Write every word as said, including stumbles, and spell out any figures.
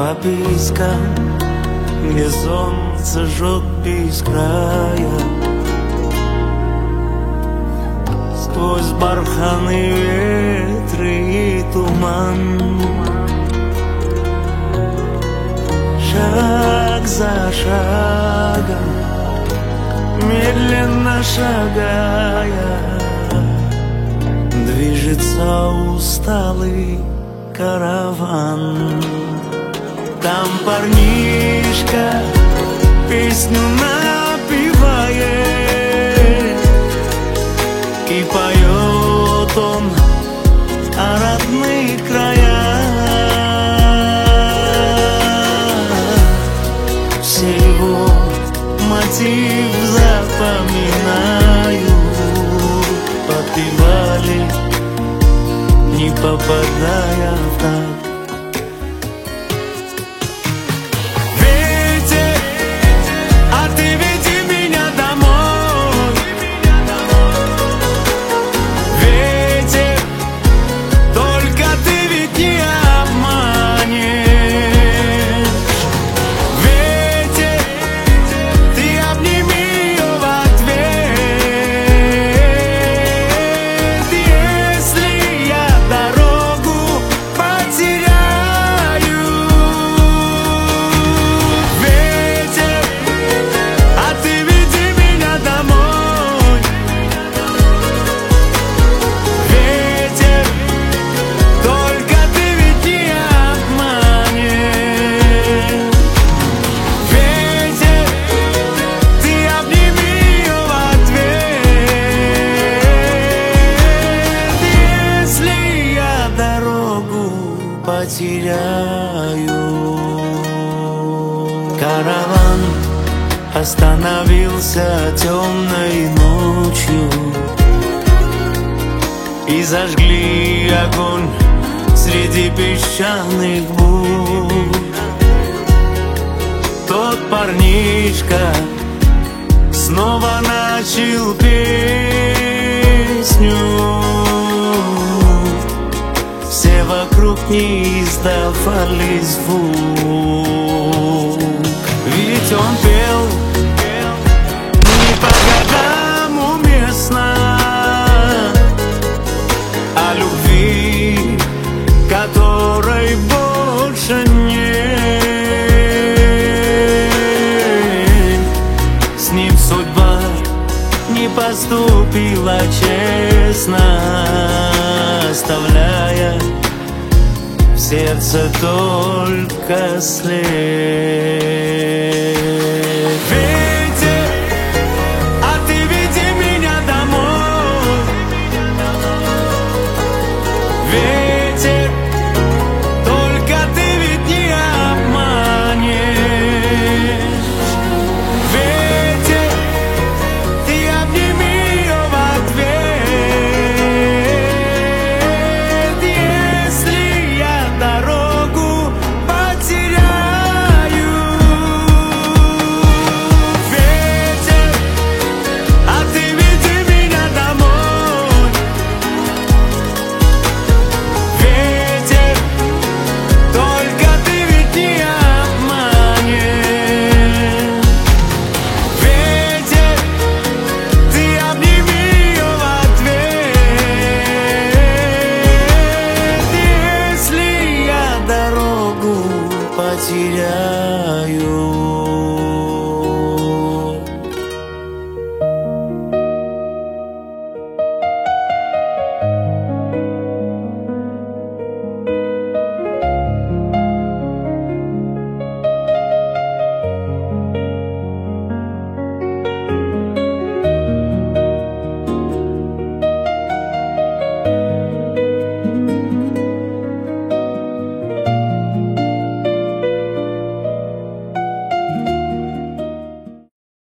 по пескам, где солнце жжет без края. Сквозь барханы, ветры и туман, шаг за шагом, медленно шагая, движется усталый караван. Там парнишка песню напевает, и поет он о родных краях. Все его мотив запоминаю, подпевали, не попадая в такт. Ветер, а ты веди меня домой. Ветер, только ты ведь не обманешь. Ветер, ты обними ее в ответ. Если я дорогу потеряю. Ветер, а ты веди меня домой. Ветер, только ты ведь не обманешь. Ветер, ты обними ее в ответ. Если я дорогу потеряю. Караван остановился темной ночью, и зажгли огонь среди песчаных бур. Тот парнишка снова начал песню. Все вокруг не издавали звук, ведь он пел не по годам уместно о любви, которой больше нет. С ним судьба не поступила честно, оставляя в сердце только след. Ветер, а ты веди меня домой. Ветер, только ты ведь не обманешь. Ветер, ты обними ее в ответ. Если я дорогу потеряю. Ветер, а ты веди меня домой. Ветер, только ты ведь не обманешь. Ветер, ты обними ее в ответ. Если я дорогу потеряю. Караван остановился темной ночью, и зажгли огонь среди песчаных бур. Тот парнишка снова начал песню. Все вокруг не издавали звук, ведь он пел не по годам уместно о любви, которой больше нет. С ним судьба не поступила честно, оставляя в сердце только след.